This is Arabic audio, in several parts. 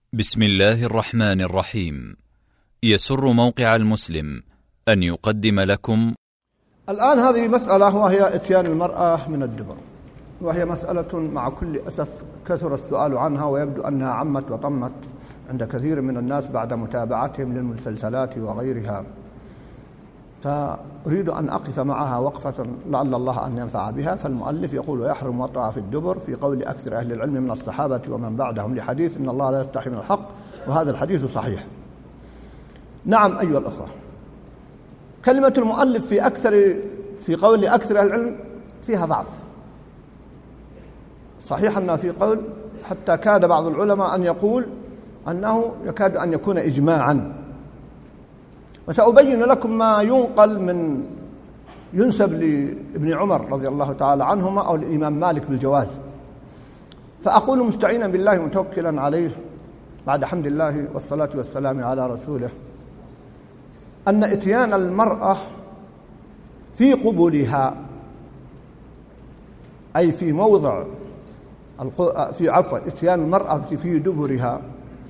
بسم الله الرحمن الرحيم. يسر موقع المسلم أن يقدم لكم الآن هذه مسألة، وهي إتيان المرأة من الدبر، وهي مسألة مع كل أسف كثر السؤال عنها، ويبدو أنها عمت وطمت عند كثير من الناس بعد متابعتهم للمسلسلات وغيرها، فأريد أن أقف معها وقفة لعل الله أن ينفع بها. فالمؤلف يقول: ويحرم وطأ في الدبر في قول أكثر أهل العلم من الصحابة ومن بعدهم لحديث إن الله لا يستحي من الحق، وهذا الحديث صحيح. نعم أيها الأخوة، كلمة المؤلف في قول أكثر أهل العلم فيها ضعف. صحيح أنها في قول حتى كاد بعض العلماء أن يقول أنه يكاد أن يكون إجماعا، وسأبين لكم ما ينسب لابن عمر رضي الله تعالى عنهما أو الإمام مالك بالجواز. فأقول مستعينا بالله متوكلا عليه بعد حمد الله والصلاة والسلام على رسوله أن إتيان المرأة في قبولها، أي في موضع إتيان المرأة في دبرها،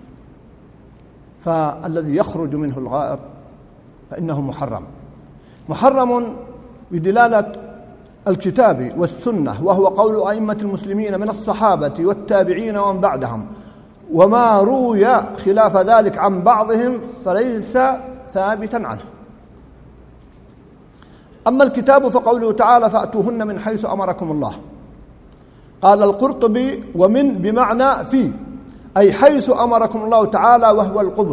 فالذي يخرج منه الغائط فإنه محرم بدلالة الكتاب والسنة، وهو قول أئمة المسلمين من الصحابة والتابعين ومن بعدهم، وما روي خلاف ذلك عن بعضهم فليس ثابتا عنه. أما الكتاب فقوله تعالى: فأتوهن من حيث أمركم الله. قال القرطبي: ومن بمعنى في، أي حيث أمركم الله تعالى، وهو القبل.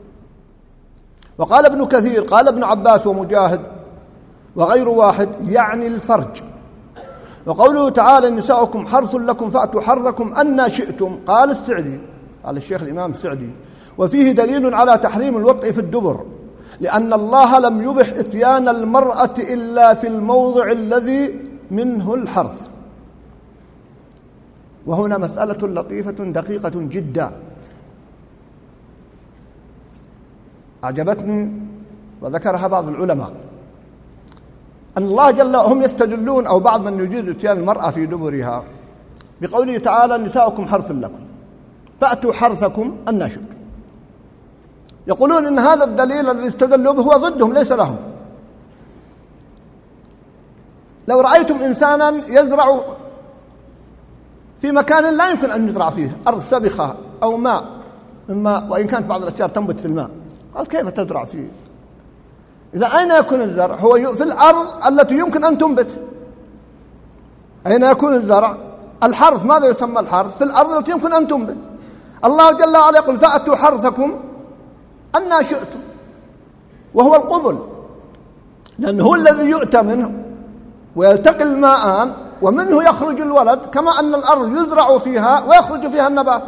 وقال ابن كثير: قال ابن عباس ومجاهد وغير واحد يعني الفرج. وقوله تعالى: نساؤكم حرث لكم فأتوا حرثكم أن شئتم، قال السعدي، قال الشيخ الإمام السعدي: وفيه دليل على تحريم الوطء في الدبر، لأن الله لم يبح إتيان المرأة إلا في الموضع الذي منه الحرث. وهنا مسألة لطيفة دقيقة جدا أعجبتني وذكرها بعض العلماء، أن الله جل هم يستدلون، أو بعض من يجيز إتيان المرأة في دبرها بقوله تعالى: نساؤكم حرث لكم فأتوا حرثكم أن شئتم. يقولون إن هذا الدليل الذي استدلوا به هو ضدهم، ليس لهم. لو رأيتم إنسانا يزرع في مكان لا يمكن أن يزرع فيه، أرض سبخة أو ماء، وإن كانت بعض الأشجار تنبت في الماء، قال: كيف تزرع فيه؟ إذا أين يكون الزرع؟ هو في الأرض التي يمكن أن تنبت. أين يكون الزرع؟ الحرث. ماذا يسمى الحرث؟ في الأرض التي يمكن أن تنبت. الله جل وعلا يقول: فأتوا حرثكم أن شئتم، وهو القبل، لأنه هو الذي يؤتى منه ويلتقي الماءان ومنه يخرج الولد، كما أن الأرض يزرع فيها ويخرج فيها النبات.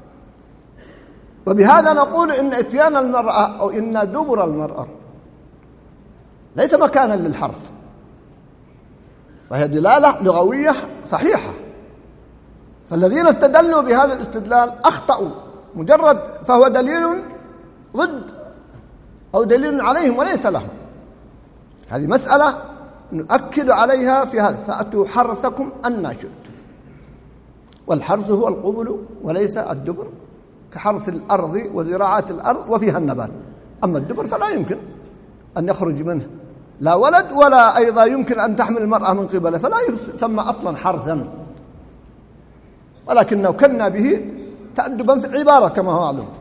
وبهذا نقول إن إتيان المرأة أو إن دبر المرأة ليس مكانا للحرث، فهي دلالة لغوية صحيحة. فالذين استدلوا بهذا الاستدلال أخطأوا، فهو دليل ضد أو دليل عليهم وليس لهم. هذه مسألة نؤكد عليها في هذا: فأتوا حرثكم أن شئتم. والحرث هو القبل وليس الدبر، كحرث الأرض وزراعة الأرض وفيها النبات. أما الدبر فلا يمكن أن يخرج منه لا ولد، ولا أيضا يمكن أن تحمل المرأة من قبله، فلا يسمى أصلا حرثا، ولكنه كنا به تأدبا في العبارة كما هو معلوم.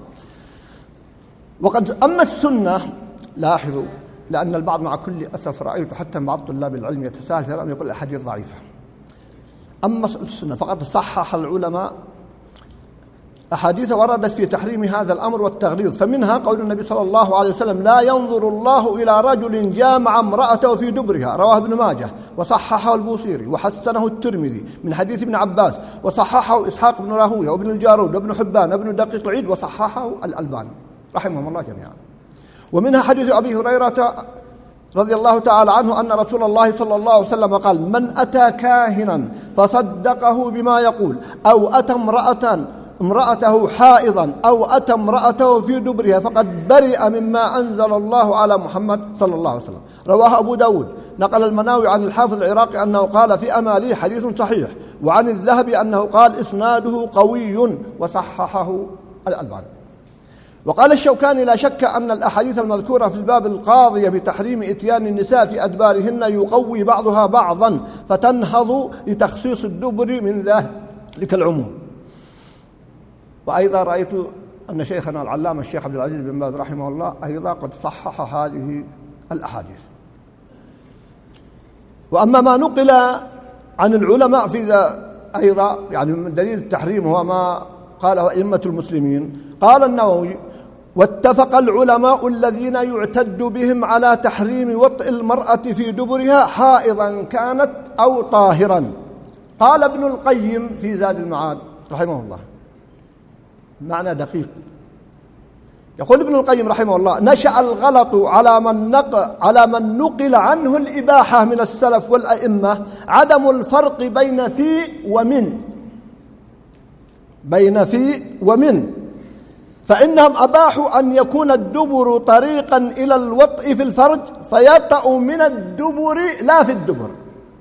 أما السنة، لاحظوا، لأن البعض مع كل أسف رأيت حتى بعض طلاب العلم يتساهل في الأمر، يقول الأحاديث ضعيفة. أما السنة فقد صحح العلماء أحاديث وردت في تحريم هذا الأمر والتغليظ، فمنها قول النبي صلى الله عليه وسلم: لا ينظر الله إلى رجل جامع امرأته في دبرها، رواه ابن ماجه وصححه البوصيري وحسنه الترمذي من حديث ابن عباس، وصححه إسحاق بن راهويه وابن الجارود وابن حبان وابن دقيق العيد، وصححه الألباني رحمهم الله جميعا. ومنها حديث أبي هريرة رضي الله تعالى عنه أن رسول الله صلى الله عليه وسلم قال: من أتى كاهنا فصدقه بما يقول، أو أتى امرأته حائضا، أو أتى امرأته في دبرها، فقد برئ مما أنزل الله على محمد صلى الله عليه وسلم. رواه أبو داود. نقل المناوي عن الحافظ العراقي أنه قال في أماليه حديث صحيح، وعن الذهبي أنه قال إسناده قوي، وصححه الألباني. وقال الشوكاني: لا شك أن الأحاديث المذكورة في الباب القاضية بتحريم إتيان النساء في أدبارهن يقوي بعضها بعضا فتنهض لتخصيص الدبر من ذلك العموم. وأيضا رأيت أن شيخنا العلامة الشيخ عبد العزيز بن باز رحمه الله أيضا قد صحح هذه الأحاديث. وأما ما نقل عن العلماء في ذا أيضا يعني من دليل التحريم هو ما قاله أئمة المسلمين. قال النووي: واتفق العلماء الذين يعتد بهم على تحريم وطئ المرأة في دبرها حائضا كانت أو طاهرا. قال ابن القيم في زاد المعاد رحمه الله معنى دقيق، يقول ابن القيم رحمه الله: نشأ الغلط على من نقل عنه الإباحة من السلف والأئمة عدم الفرق بين في ومن، فإنهم أباحوا أن يكون الدبر طريقا إلى الوطء في الفرج فيطأ من الدبر لا في الدبر.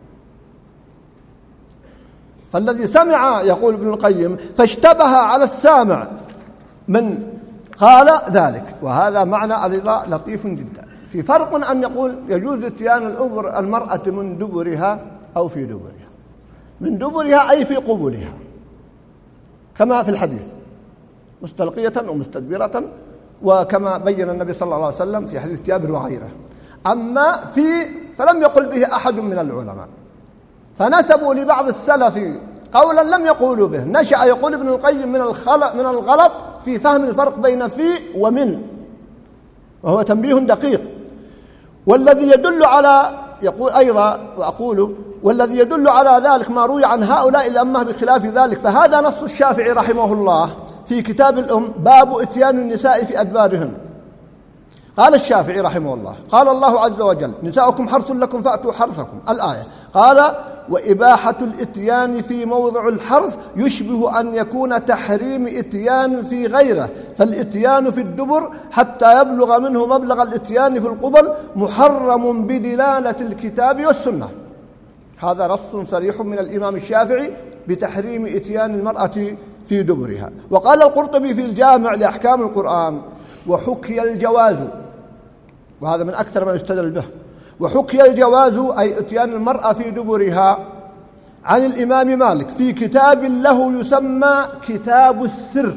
فالذي سمع، يقول ابن القيم، فاشتبه على السامع من قال ذلك. وهذا معنى أيضا لطيف جدا. في فرق أن يقول يجوز اتيان المرأة من دبرها أو في دبرها. من دبرها أي في قبولها كما في الحديث، مستلقية ومستدبرة، وكما بين النبي صلى الله عليه وسلم في حديث جابر وغيره. أما فلم يقل به أحد من العلماء، فنسبوا لبعض السلف قولا لم يقولوا به. نشأ، يقول ابن القيم، من الغلط في فهم الفرق بين في ومن، وهو تنبيه دقيق. والذي يدل على، يقول أيضا وأقول، والذي يدل على ذلك ما روي عن هؤلاء الأمة بخلاف ذلك، فهذا نص الشافعي رحمه الله في كتاب الأم: باب إتيان النساء في أدبارهن. قال الشافعي رحمه الله: قال الله عز وجل: نساؤكم حرث لكم فأتوا حرثكم، الآية. قال: وإباحة الإتيان في موضع الحرث يشبه أن يكون تحريم إتيان في غيره، فالإتيان في الدبر حتى يبلغ منه مبلغ الإتيان في القبل محرم بدلالة الكتاب والسنة. هذا نص صريح من الإمام الشافعي بتحريم إتيان المرأة في دبرها. وقال القرطبي في الجامع لأحكام القرآن: وحكي الجواز، وهذا من أكثر ما يستدل به، وحكي الجواز أي إتيان المرأة في دبرها عن الإمام مالك في كتاب له يسمى كتاب السر.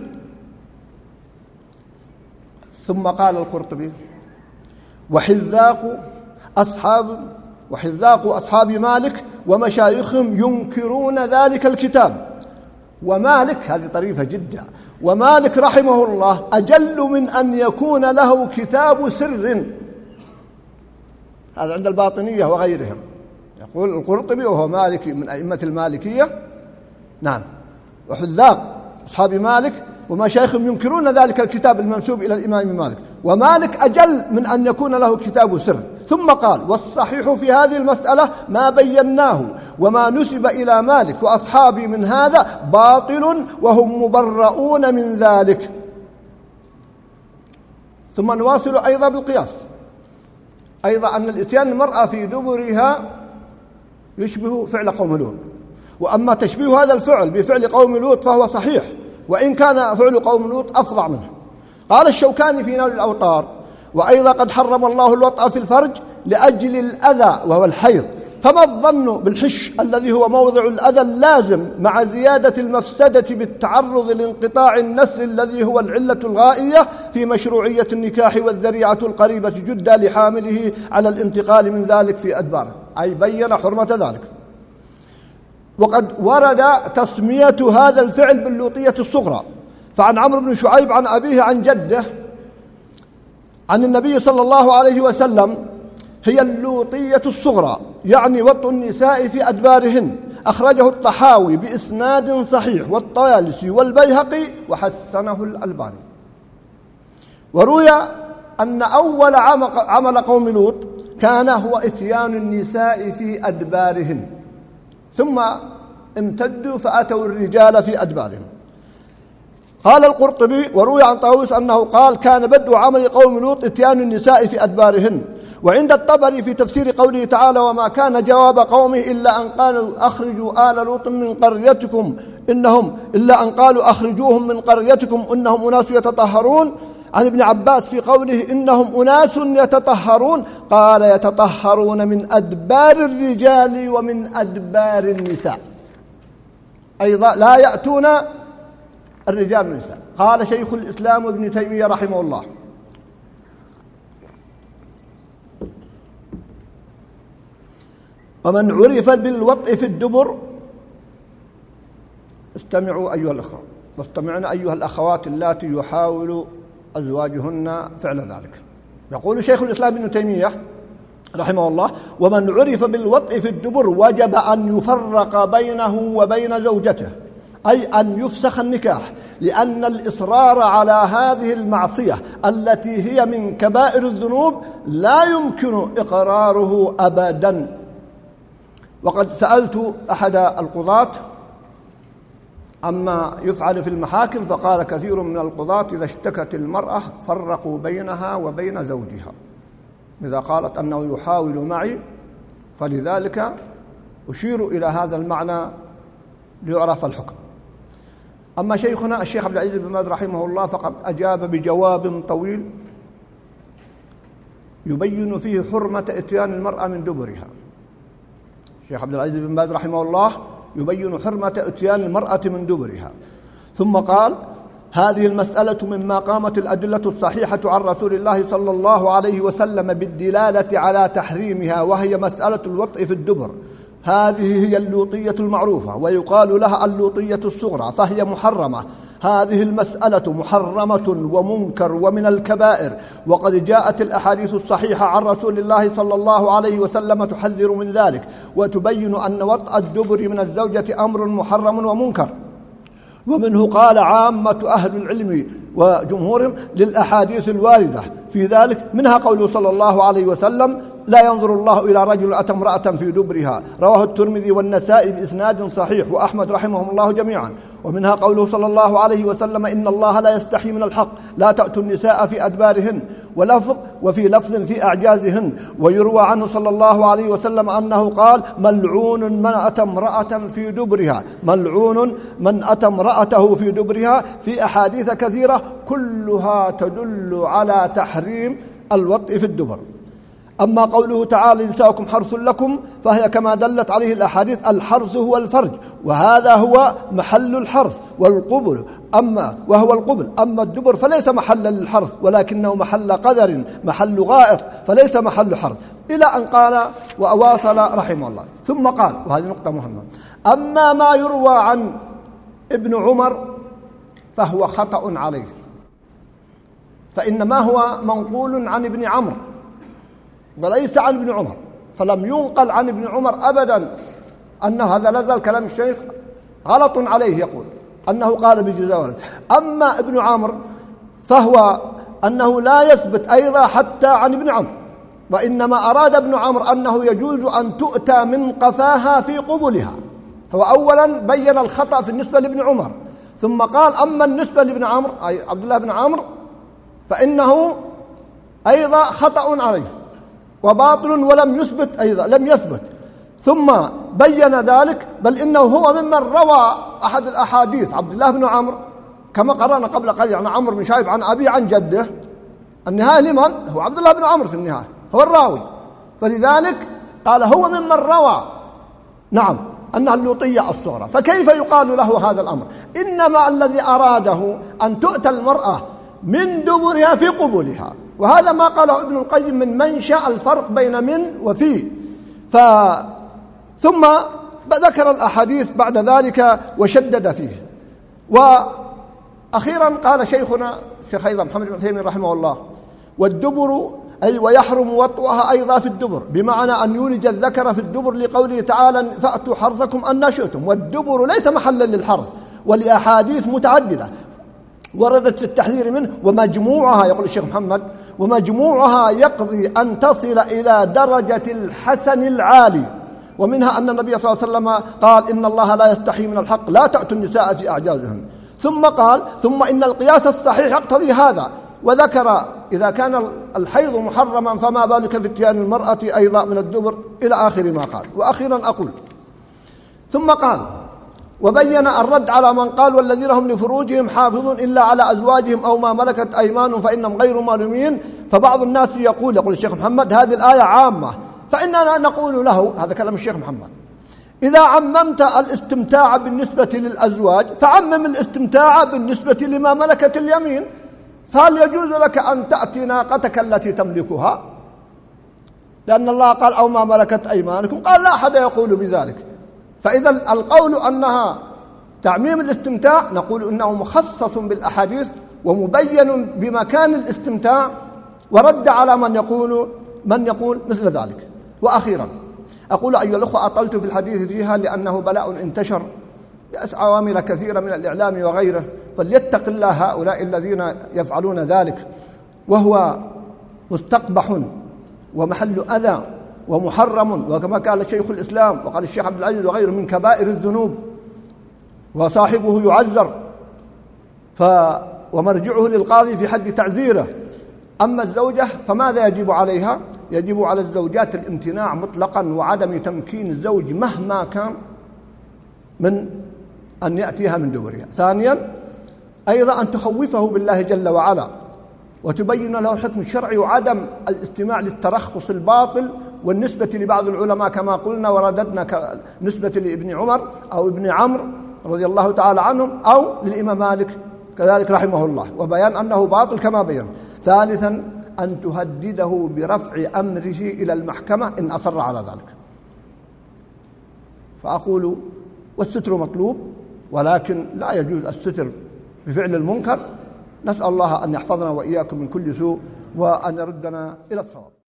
ثم قال القرطبي: وحذاق أصحاب مالك ومشايخهم ينكرون ذلك الكتاب. ومالك، هذه طريفة جدا، ومالك رحمه الله أجل من أن يكون له كتاب سر. هذا عند الباطنية وغيرهم. يقول القرطبي وهو مالكي من أئمة المالكية، نعم، وحذاق أصحاب مالك ومشايخهم ينكرون ذلك الكتاب المنسوب إلى الإمام مالك، ومالك أجل من أن يكون له كتاب سر. ثم قال: والصحيح في هذه المسألة ما بيناه، وما نسب إلى مالك وأصحابه من هذا باطل وهم مبرؤون من ذلك. ثم نواصل أيضا بالقياس، أيضا أن الإتيان المرأة في دبرها يشبه فعل قوم لوط. وأما تشبيه هذا الفعل بفعل قوم لوط فهو صحيح، وإن كان فعل قوم لوط أفظع منه. قال الشوكاني في نيل الأوطار: وأيضا قد حرم الله الوطأ في الفرج لأجل الأذى وهو الحيض، فما الظن بالحش الذي هو موضع الأذى اللازم مع زيادة المفسدة بالتعرض لانقطاع النسل الذي هو العلة الغائية في مشروعية النكاح والذريعة القريبة جدا لحامله على الانتقال من ذلك في أدباره، أي بين حرمة ذلك. وقد ورد تسمية هذا الفعل باللوطية الصغرى، فعن عمرو بن شعيب عن أبيه عن جده عن النبي صلى الله عليه وسلم: هي اللوطية الصغرى، يعني وطء النساء في أدبارهن. أخرجه الطحاوي بإسناد صحيح والطيالسي والبيهقي وحسنه الألباني. وروي أن أول عمل قوم لوط كان هو إتيان النساء في أدبارهن، ثم امتدوا فأتوا الرجال في أدبارهم. قال القرطبي: وروي عن طاووس أنه قال: كان بدء عمل قوم لوط إتيان النساء في أدبارهن. وعند الطبري في تفسير قوله تعالى: وما كان جواب قومه إلا أن قالوا أخرجوا آل لوط من قريتكم إنهم أخرجوهم من قريتكم إنهم أناس يتطهرون، عن ابن عباس في قوله إنهم أناس يتطهرون، قال يتطهرون من أدبار الرجال ومن أدبار النساء، أيضا لا يأتون الرجال والنساء. قال شيخ الإسلام ابن تيمية رحمه الله: ومن عرف بالوطء في الدبر، استمعوا أيها الأخوة واستمعن أيها الأخوات اللاتي يحاول أزواجهن فعل ذلك. يقول شيخ الإسلام ابن تيمية رحمه الله: ومن عرف بالوطء في الدبر وجب أن يفرق بينه وبين زوجته، أي أن يفسخ النكاح، لأن الإصرار على هذه المعصية التي هي من كبائر الذنوب لا يمكن إقراره أبدا. وقد سألت أحد القضاة عما يفعل في المحاكم، فقال كثير من القضاة إذا اشتكت المرأة فرقوا بينها وبين زوجها، إذا قالت أنه يحاول معي، فلذلك أشير إلى هذا المعنى ليعرف الحكم. أما شيخنا الشيخ عبد العزيز بن باز رحمه الله فقد أجاب بجواب طويل يبين فيه حرمة إتيان المرأة من دبرها. الشيخ عبد العزيز بن باز رحمه الله يبين حرمة إتيان المرأة من دبرها، ثم قال: هذه المسألة مما قامت الأدلة الصحيحة عن رسول الله صلى الله عليه وسلم بالدلالة على تحريمها، وهي مسألة الوطء في الدبر. هذه هي اللوطية المعروفة، ويقال لها اللوطية الصغرى، فهي محرمة. هذه المسألة محرمة ومنكر ومن الكبائر، وقد جاءت الأحاديث الصحيحة عن رسول الله صلى الله عليه وسلم تحذر من ذلك، وتبين أن وطء الدبر من الزوجة أمر محرم ومنكر. ومنه قال عامة أهل العلم وجمهورهم للأحاديث الواردة في ذلك، منها قوله صلى الله عليه وسلم: لا ينظر الله إلى رجل أتى امرأة في دبرها، رواه الترمذي والنسائي بإسناد صحيح وأحمد رحمهم الله جميعا. ومنها قوله صلى الله عليه وسلم: إن الله لا يستحي من الحق، لا تأتوا النساء في أدبارهن، وفي لفظ في أعجازهن. ويروى عنه صلى الله عليه وسلم أنه قال: ملعون من أتى امرأة في دبرها، ملعون من أتى امرأته في دبرها، في أحاديث كثيرة كلها تدل على تحريم الوطء في الدبر. أما قوله تعالى: نساؤكم حرث لكم، فهي كما دلت عليه الأحاديث، الحرث هو الفرج، وهذا هو محل الحرث والقبل، وهو القبل. أما الدبر فليس محلا للحرث، ولكنه محل قذر، محل غائط، فليس محل حرث. إلى أن قال وأواصل رحمه الله، ثم قال، وهذه نقطة مهمة: أما ما يروى عن ابن عمر فهو خطأ عليه، فإنما هو منقول عن ابن عمرو وليس عن ابن عمر، فلم ينقل عن ابن عمر أبدا أن هذا لازال كلام الشيخ غلط عليه، يقول أنه قال بجزاء. أما ابن عمرو فهو أنه لا يثبت أيضا حتى عن ابن عمرو، وإنما أراد ابن عمرو أنه يجوز أن تؤتى من قفاها في قبلها. هو أولا بين الخطأ في النسبة لابن عمر، ثم قال: أما النسبة لابن عمرو أي عبد الله بن عمرو فإنه أيضا خطأ عليه وباطل ولم يثبت، أيضا لم يثبت. ثم بين ذلك، بل إنه هو ممن روى أحد الأحاديث عبد الله بن عمرو كما قرأنا قبل قليل عن عمرو بن شعيب عن أبي عن جده. النهاية لمن؟ هو عبد الله بن عمرو في النهاية، هو الراوي، فلذلك قال هو ممن روى نعم أنها اللوطية الصغرى. فكيف يقال له هذا الأمر؟ إنما الذي أراده أن تؤتى المرأة من دبرها في قبولها، وهذا ما قاله ابن القيم من منشأ الفرق بين من وفي. ثم ذكر الأحاديث بعد ذلك وشدد فيه. وأخيرا قال شيخنا الشيخ أيضا محمد بن عثيمين رحمه الله: والدبر أي ويحرم وطئها أيضا في الدبر، بمعنى أن يولج الذكر في الدبر، لقوله تعالى: فأتوا حرثكم أن شئتم. والدبر ليس محلا للحرث، ولأحاديث متعددة وردت في التحذير منه، ومجموعها يقول الشيخ محمد ومجموعها يقضي أن تصل إلى درجة الحسن العالي. ومنها أن النبي صلى الله عليه وسلم قال: إن الله لا يستحي من الحق، لا تأتوا النساء في أعجازهن. ثم قال: ثم إن القياس الصحيح يقتضي هذا، وذكر إذا كان الحيض محرما فما بالك في اتيان المرأة أيضا من الدبر، إلى آخر ما قال. وأخيرا أقول: ثم قال: وبين الرد على من قال والذين هم لفروجهم حافظون إلا على أزواجهم أو ما ملكت أيمانهم فإنهم غير ملومين. فبعض الناس يقول الشيخ محمد هذه الآية عامة، فإننا نقول له، هذا كلام الشيخ محمد، إذا عممت الاستمتاع بالنسبة للأزواج فعمم الاستمتاع بالنسبة لما ملكت اليمين. فهل يجوز لك أن تأتي ناقتك التي تملكها؟ لأن الله قال أو ما ملكت أيمانكم، قال لا أحد يقول بذلك. فإذا القول أنها تعميم الاستمتاع نقول إنه مخصص بالأحاديث ومبين بمكان الاستمتاع، ورد على من يقول مثل ذلك. وأخيرا أقول أيها الأخوة، أطلت في الحديث فيها لأنه بلاء انتشر عوامل كثيرة من الإعلام وغيره، فليتق الله هؤلاء الذين يفعلون ذلك، وهو مستقبح ومحل أذى ومحرم، وكما قال شيخ الإسلام وقال الشيخ عبد العزيز وغيره من كبائر الذنوب، وصاحبه يعذر ومرجعه للقاضي في حد تعزيره. أما الزوجة فماذا يجب عليها؟ يجب على الزوجات الامتناع مطلقا وعدم تمكين الزوج مهما كان من أن يأتيها من دبرها. ثانيا أيضا أن تخوفه بالله جل وعلا وتبين له الحكم الشرعي وعدم الاستماع للترخص الباطل، والنسبة لبعض العلماء كما قلنا ورددنا نسبة لابن عمر أو ابن عمرو رضي الله تعالى عنهم أو للإمام مالك كذلك رحمه الله، وبيان أنه باطل كما بيان. ثالثا أن تهدده برفع أمره إلى المحكمة إن أصر على ذلك. فأقول والستر مطلوب، ولكن لا يجوز الستر بفعل المنكر. نسأل الله أن يحفظنا وإياكم من كل سوء وأن يردنا إلى الصواب.